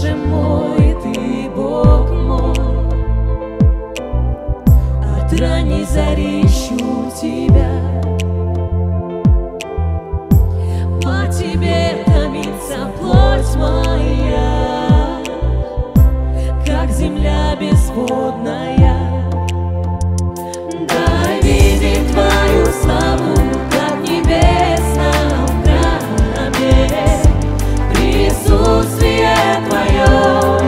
Боже мой, Ты Бог мой. От ранней зари ищу Тебя, по Тебе томится плоть моя, как земля безводная. Дай видеть Твою славу, как в небесном храме, присутствие Твое.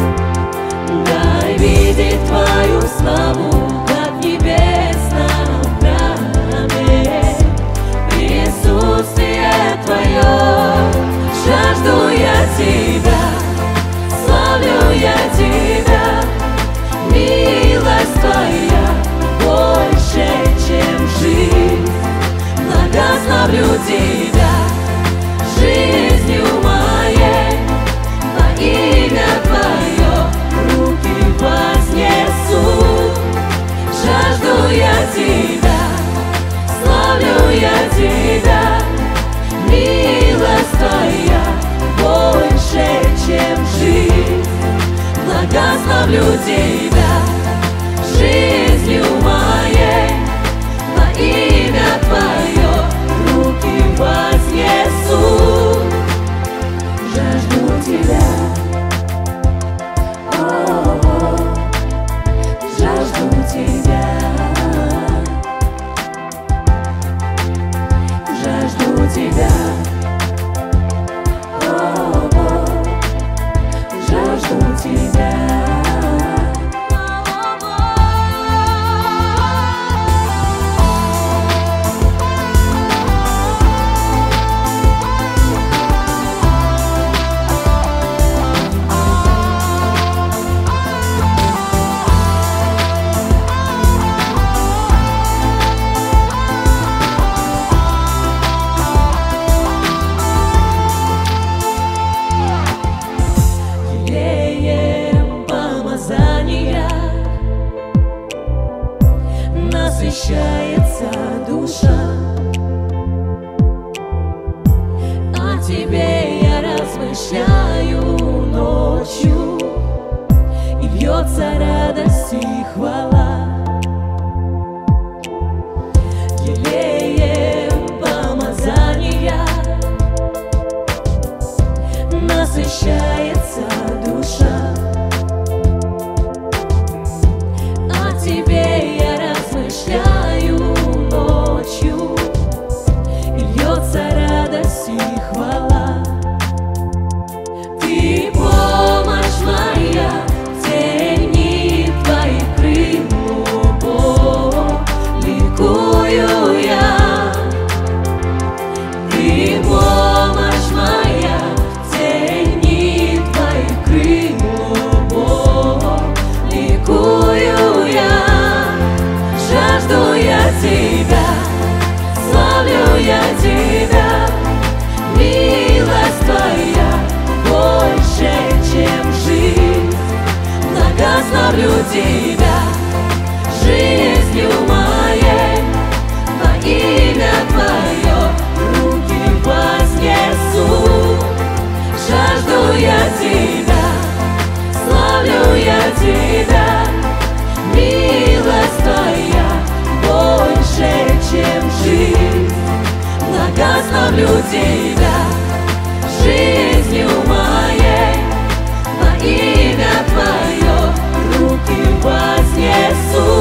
Дай видеть Твою славу, как в небесном храме, присутствие Твое. Жажду я Тебя, славлю я Тебя, милость Твоя больше, чем жизнь. Благословлю Тебя жизнью моей, во имя Твое руки вознесу. Жажду я Тебя, славлю я Тебя, милость Твоя больше, чем жизнь. Благословлю Тебя жизнью моей, во имя Твое руки вознесу. Жажду Тебя, жажду Тебя, жажду Тебя, жажду Тебя. Насыщается душа, о Тебе я размышляю ночью, и льется радость и хвала. Елеем помазания насыщается душа, о Тебе я размышляю ночью, и льется радость и хвала. Ты помощь моя, тени Твоих крыл, Бог, ликую я. Ты помощь моя, тени Твоих крыл, Бог, ликую я. Жажду я Тебя, славлю я Тебя, милость Твоя больше, чем жизнь. Благословлю Тебя жизнью моей, во имя Твое руки вознесу. Жажду я Тебя, славлю я Тебя, милость Твоя больше, чем жизнь. Благословлю Тебя жизнью моей, во имя Твое руки вознесу.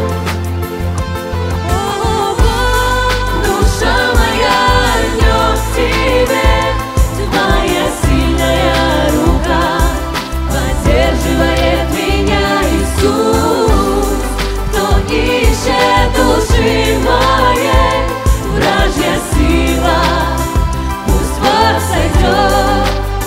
Душа моя льнет к Тебе, Твоя сильная рука поддерживает меня, Иисус. Кто ищет души моей, вражья сила пусть воссойдет.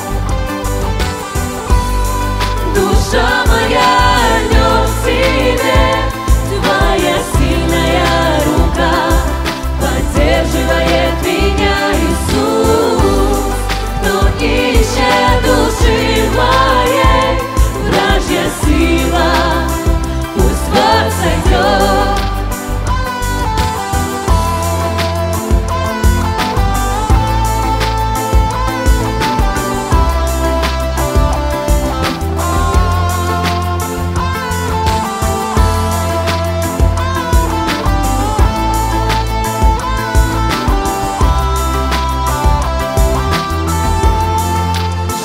Душа моя льнет к Тебе, Твоя сильная рука поддерживает меня, Иисус. Кто ищет души моей, вражья сила пусть воссойдет.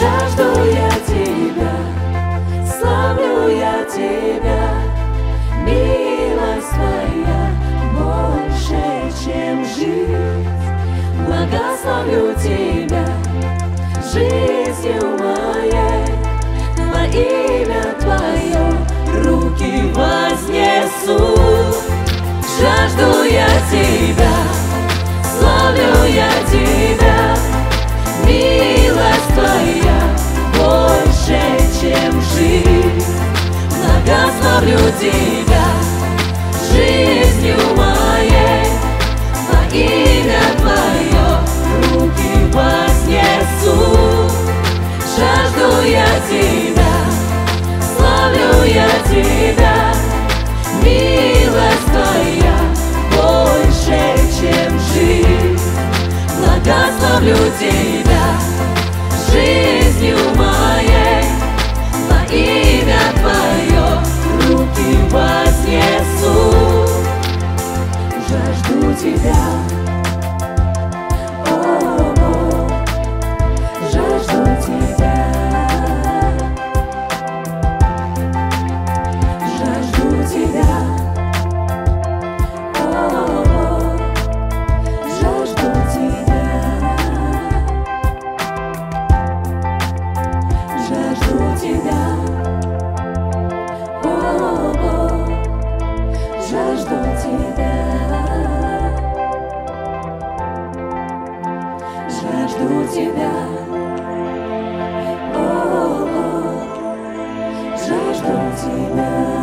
Жажду я тебя, славлю я тебя, милость твоя больше, чем жизнь. Благословлю тебя жизнью моей, во имя твое руки вознесу. Жажду я тебя, славлю я тебя, милость твоя больше, чем жизнь. Благословлю тебя жизнью моей, во имя твое руки вознесу. Жажду я тебя, славлю я тебя, милость твоя больше, чем жизнь. Благословлю тебя жизнью моей, во имя твое руки вознесу. Жажду тебя, жажду тебя, жажду тебя, жажду тебя, жажду тебя, жажду тебя, жажду тебя, жажду тебя.